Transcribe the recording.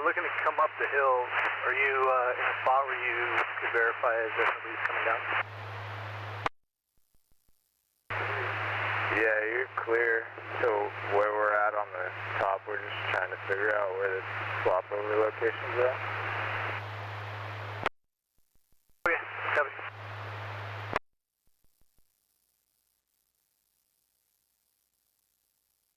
looking to come up the hill. Are you in a spot where you can verify that somebody's coming down? Yeah, you're clear. So where we're at on the top, we're just trying to figure out where the swap over locations are.